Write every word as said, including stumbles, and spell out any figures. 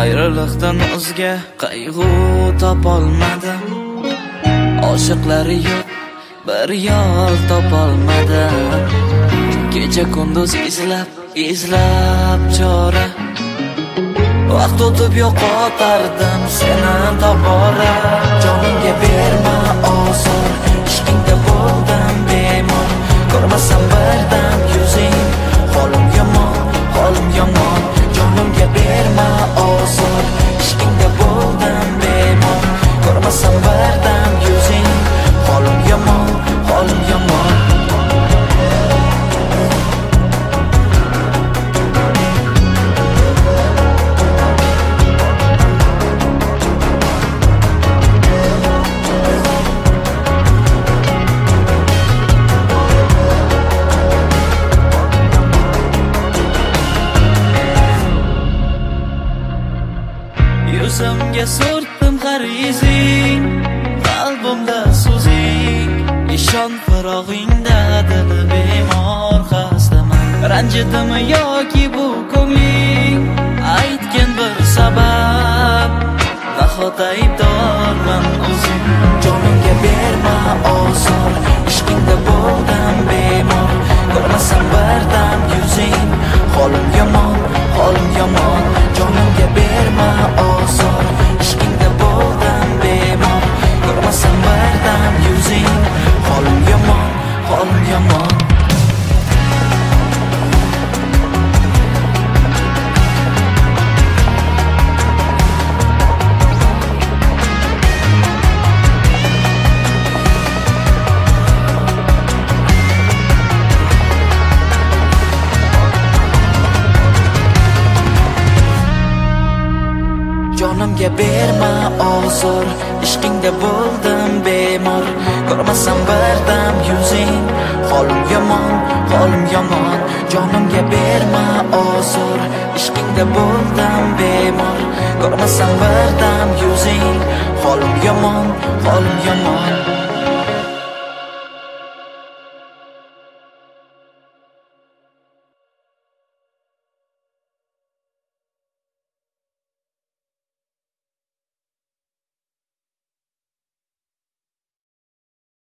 Ayriliqdan o'zga qayg'u topolmadim. Oshiqlari yo'q bir yo'l topolmadim. Kecha kunduz izlab izlab chora, vaqt o'tib yo'qotardim seni tobora. Jonimga berma ozor, ishqingda bo'ldim bemor. Ko'rmasam birdan yuzing, holim yomon, holim yomon. Jonimga berma ozor, ishqingda bo'ldim bemor. Ko'rmasam birdan yuzing, holim yomon, holim yomon. Yuzimga surtdim har izing, qalbimda so'zing. Ishon firog'ingda dili bemor xastaman. Ranjidimi yoki bu ko'ngling, aytgin bir sabab. Nahot aybdorman o'zim. Jonimga berma ozor, ishqingda bo'ldim bemor. Ko'rmasam birdan yuzing, holim yomon, holim yomon. Jonimga berma ozor, ishqingda bo'ldim bemor. Ko'rmasam birdan yuzing, holim yomon, holim yomon. Jonimga berma ozor, ishqingda bo'ldim bemor. Ko'rmasam birdan yuzing, holim yomon, holim yomon. Jonimga berma ozor, ishqingda bo'ldim bemor. Ko'rmasam birdan yuzing, holim yomon, holim yomon.